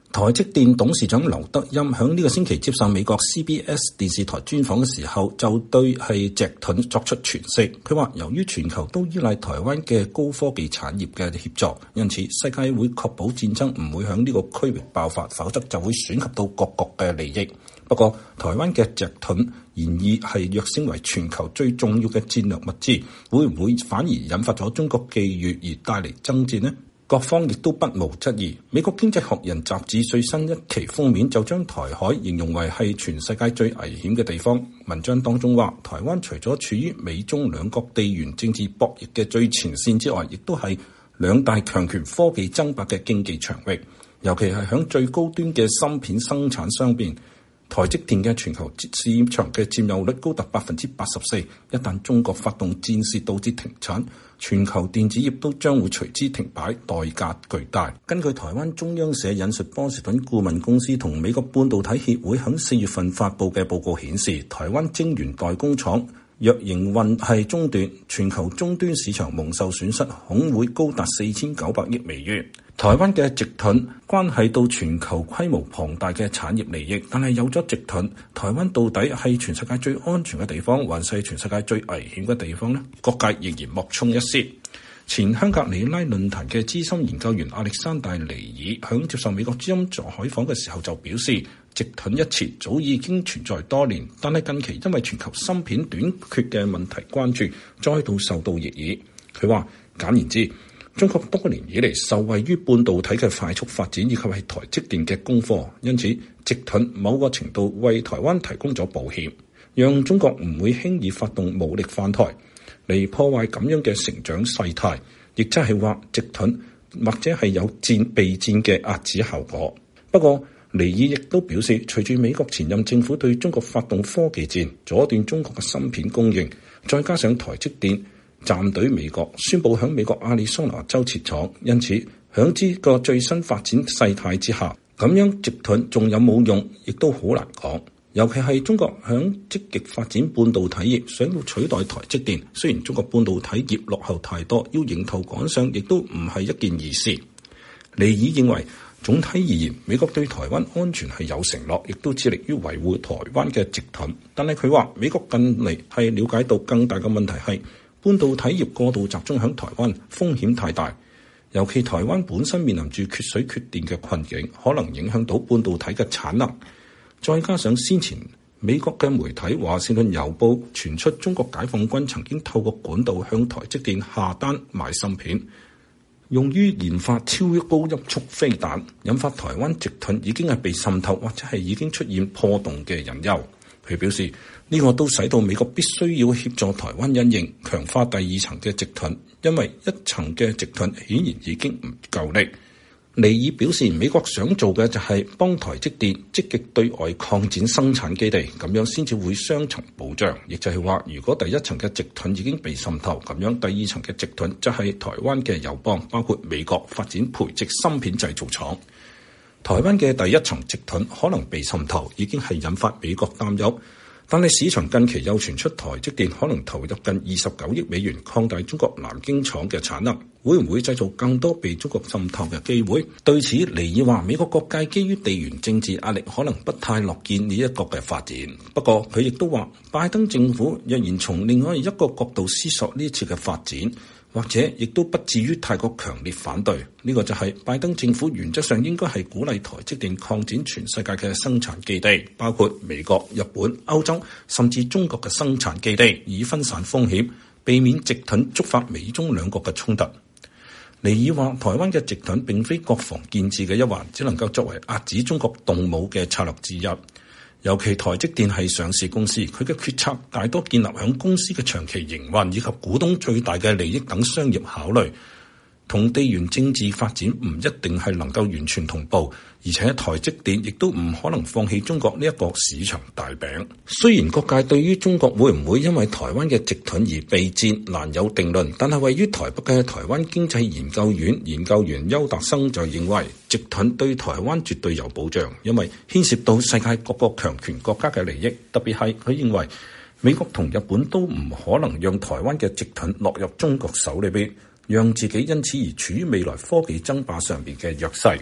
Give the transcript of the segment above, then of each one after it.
台積電董事長劉德音喺呢個星期接受美國 CBS 電視台專訪嘅時候，就對直盾作出詮釋。佢話：由於全球都依賴台灣嘅高科技產業嘅協助，因此世界會確保戰爭唔會喺呢個區域爆發，否則就會損及到各國嘅利益。不過，台灣嘅直盾現已係躍升為全球最重要嘅戰略物資，會唔會反而引發咗中國覬覦而帶嚟爭戰呢？各方亦都不無質疑。美國經濟學人雜誌最新一期封面就將台海形容為係全世界最危險嘅地方。文章當中話，台灣除咗處於美中兩國地緣政治博弈嘅最前線之外，亦都係兩大強權科技爭霸嘅競技場域。尤其係響最高端嘅芯片生產商邊，台積電嘅全球市場嘅佔有率高達84%。一旦中國發動戰事導致停產，全球電子業都將會隨之停擺，代價巨大。根據台灣中央社引述波士頓顧問公司同美國半導體協會喺4月份發布嘅報告顯示，台灣晶圓代工廠若營運係中斷，全球終端市場蒙受損失恐會高達4900億美元。台灣嘅直盾關係到全球規模龐大嘅產業利益，但係有咗直盾，台灣到底係全世界最安全嘅地方，還是全世界最危險嘅地方呢？各界仍然莫衷一是。前香格里拉論壇嘅資深研究員亞歷山大尼爾響接受美國之音做採訪嘅時候就表示，直盾一詞早已經存在多年，但係近期因為全球芯片短缺嘅問題關注，再度受到熱議。佢話：簡言之，中國多年以嚟受惠於半導體嘅快速發展，以及係台積電嘅供貨，因此直盾某個程度為台灣提供咗保險，讓中國唔會輕易發動武力犯台嚟破壞咁樣嘅成長勢態，亦即係話直盾或者係有備戰嘅壓制效果。不過尼爾亦都表示，隨住美國前任政府對中國發動科技戰，阻斷中國嘅芯片供應，再加上台積電站隊美國，宣布響美國亞利桑那州設廠，因此響呢個最新發展勢態之下，咁樣直盾仲有冇用，亦都好難講。尤其係中國響積極發展半導體業，想要取代台積電，雖然中國半導體業落後太多，要迎頭趕上亦都唔係一件易事。尼爾認為，總體而言，美國對台灣安全係有承諾，亦都致力於維護台灣嘅直盾。但係佢話，美國近嚟係了解到更大嘅問題係半導體業過度集中喺台灣，風險太大。尤其台灣本身面臨住缺水缺電嘅困境，可能影響到半導體嘅產能。再加上先前美國嘅媒體華盛頓郵報傳出中國解放軍曾經透過管道向台積電下單買芯片，用於研發超高音速飛彈，引發台灣直盾已經係被滲透或者係已經出現破洞嘅隱憂。佢表示呢個都使到美國必須要協助台灣因應，強化第二層嘅直盾，因為一層嘅直盾顯然已經唔夠力。尼爾表示，美國想做嘅就係幫台積電積極對外擴展生產基地，咁樣先至會雙層保障。亦就係話，如果第一層嘅直盾已經被滲透，咁樣第二層嘅直盾就係台灣嘅友邦，包括美國發展培植芯片製造廠。台灣嘅第一層直盾可能被滲透，已經係引發美國擔憂。但係市場近期又傳出台積電可能投入近29億美元擴大中國南京廠嘅產能，會唔會製造更多被中國滲透嘅機會？對此，尼爾話美國各界基於地緣政治壓力，可能不太樂見呢一個嘅發展。不過佢亦都話，拜登政府若然從另外一個角度思索呢次嘅發展，或者亦都不至於太過強烈反對。呢個就係拜登政府原則上應該係鼓勵台積電擴展全世界嘅生產基地，包括美國、日本、歐洲甚至中國嘅生產基地，以分散風險，避免直盾觸發美中兩國嘅衝突。尼爾話，台灣嘅直盾並非國防建設嘅一環，只能夠作為遏止中國動武嘅策略之一。尤其台積電係上市公司，佢嘅決策大多建立喺公司嘅長期營運以及股東最大嘅利益等商業考慮，同地緣政治發展唔一定係能夠完全同步，而且台積電亦都唔可能放棄中國呢一個市場大餅。雖然各界對於中國會唔會因為台灣嘅直盾而備戰難有定論，但係位於台北嘅台灣經濟研究院研究員邱達生就認為，直盾對台灣絕對有保障，因為牽涉到世界各個強權國家嘅利益，特別係佢認為美國同日本都唔可能讓台灣嘅直盾落入中國手裏邊，讓自己因此而處於未來科技爭霸上面嘅弱勢。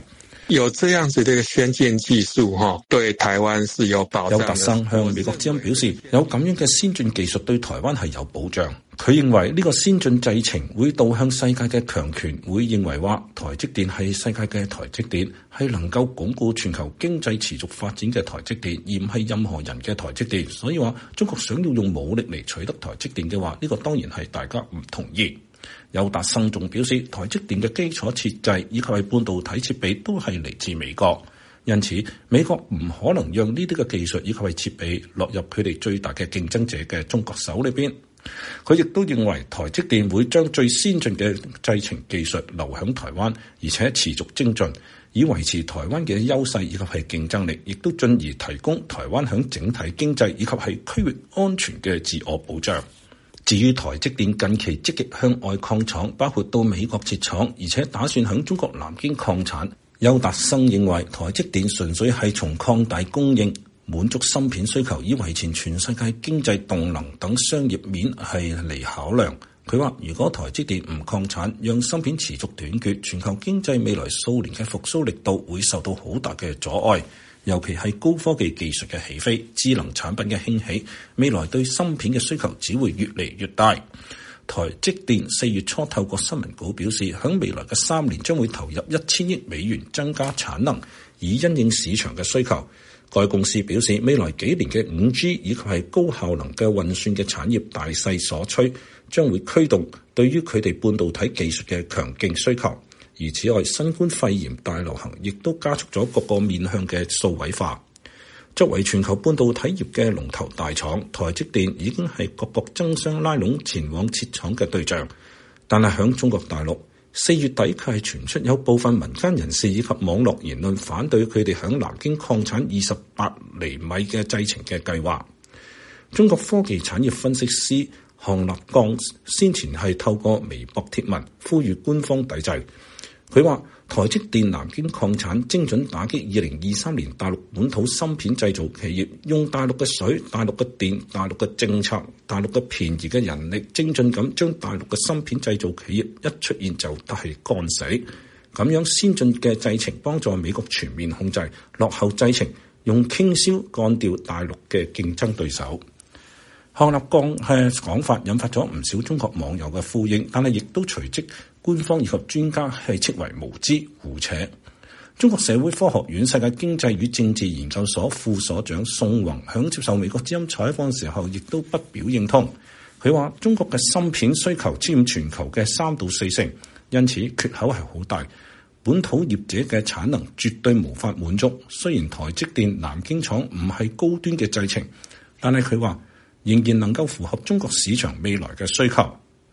有這樣子的一個先進技術，對台灣是有保障的。 邱達生向美國之音表示，有咁樣嘅先進技術對台灣係有保障。佢認為呢個先進製程會導向世界嘅強權，會認為話台積電係世界嘅台積電，係能夠鞏固全球經濟持續發展嘅台積電，而唔係任何人嘅台積電。所以話中國想要用武力嚟取得台積電嘅話，呢個當然係大家唔同意。邱達生仲表示，台積電嘅基礎設計以及係半導體設備都係嚟自美國，因此美國唔可能讓呢啲嘅技術以及係設備落入佢哋最大嘅競爭者嘅中國手裏邊。佢亦都認為台積電會將最先進嘅製程技術留響台灣，而且持續精進，以維持台灣嘅優勢以及係競爭力，亦都進而提供台灣響整體經濟以及係區域安全嘅自我保障。至於台積電近期積極向外擴廠，包括到美國設廠，而且打算響中國南京擴產。邱達生認為台積電純粹係從擴大供應、滿足芯片需求以維持全世界經濟動能等商業面係嚟考量。佢話如果台積電唔擴產，讓芯片持續短缺，全球經濟未來數年嘅復甦力度會受到好大嘅阻礙。尤其係高科技技術嘅起飛、智能產品嘅興起，未來對芯片嘅需求只會越嚟越大。台積電4月初透過新聞稿表示，響未來嘅3年將會投入1000億美元增加產能，以因應市場嘅需求。該公司表示，未來幾年嘅 5G 以及係高效能嘅運算嘅產業大勢所趨，將會驅動對於佢哋半導體技術嘅強勁需求。而此外，新冠肺炎大流行亦都加速咗各個面向嘅數位化。作為全球半導體業嘅龍頭大廠，台積電已經係各國爭相拉攏前往設廠嘅對象。但係響中國大陸，4月底卻係傳出有部分民間人士以及網絡言論反對佢哋響南京擴產28厘米嘅製程嘅計劃。中國科技產業分析師項立剛先前係透過微博貼文呼籲官方抵制。佢話台積電南京擴產精準打擊2023年大陸本土芯片製造企業，用大陸嘅水、大陸嘅電、大陸嘅政策、大陸嘅便宜嘅人力，精準咁將大陸嘅芯片製造企業一出現就得係幹死。咁樣先進嘅製程幫助美國全面控制落後製程，用傾銷幹掉大陸嘅競爭對手。項立剛嘅講法引發咗唔少中國網友嘅呼應，但係亦都隨即官方以及專家係斥為無知胡扯。中國社會科學院世界經濟與政治研究所副所長宋宏響接受美國之音採訪嘅時候，亦都不表認同。佢話中國嘅芯片需求佔全球嘅3到4成，因此缺口係好大，本土業者嘅產能絕對無法滿足。雖然台積電南京廠唔係高端嘅製程，但係佢話仍然能夠符合中國市場未來嘅需求。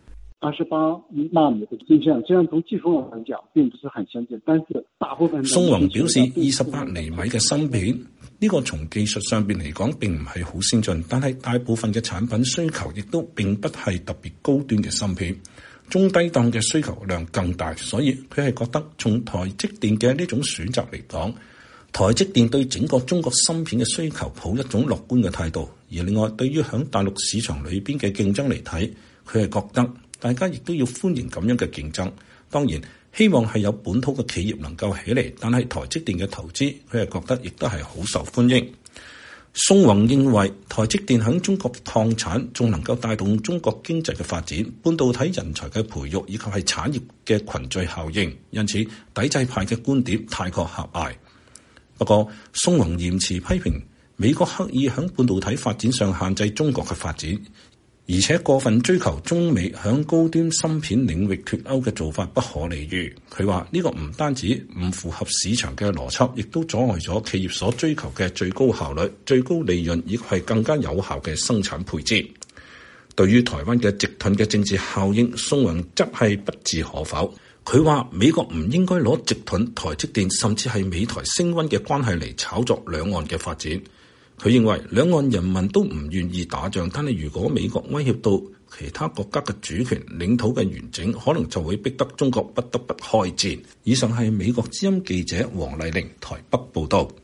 28納米的芯片，雖然從技術上來講並不是很先進，但是大部分。 宋宏表示，28厘米嘅芯片呢個從技術上邊嚟講並唔係好先進，但係大部分嘅產品需求亦都並不係特別高端嘅芯片，中低檔嘅需求量更大，所以佢係覺得從台積電嘅呢種選擇嚟講，台積電對整個中國芯片嘅需求抱一種樂觀嘅態度。而另外，對於響大陸市場裏邊嘅競爭嚟睇，佢係覺得大家亦都要歡迎咁樣嘅競爭。當然，希望係有本土嘅企業能夠起嚟，但係台積電嘅投資，佢係覺得亦都係好受歡迎。宋宏認為，台積電響中國擴產，仲能夠帶動中國經濟嘅發展、半導體人才嘅培育以及係產業嘅群聚效應，因此抵制派嘅觀點太過狹隘。不過，宋宏嚴詞批評美國刻意響半導體發展上限制中國嘅發展，而且過分追求中美響高端芯片領域脫鈎嘅做法不可理喻。佢話呢個唔單止唔符合市場嘅邏輯，亦都阻礙咗企業所追求嘅最高效率、最高利潤，以及係更加有效嘅生產配置。對於台灣嘅直褪嘅政治效應，宋宏則係不置可否。佢話美國唔應該攞直褪台積電，甚至係美台升溫嘅關係嚟炒作兩岸嘅發展。佢認為兩岸人民都唔願意打仗，但係如果美國威脅到其他國家嘅主權、領土嘅完整，可能就會逼得中國不得不開戰。以上係美國之音記者黃麗玲台北報道。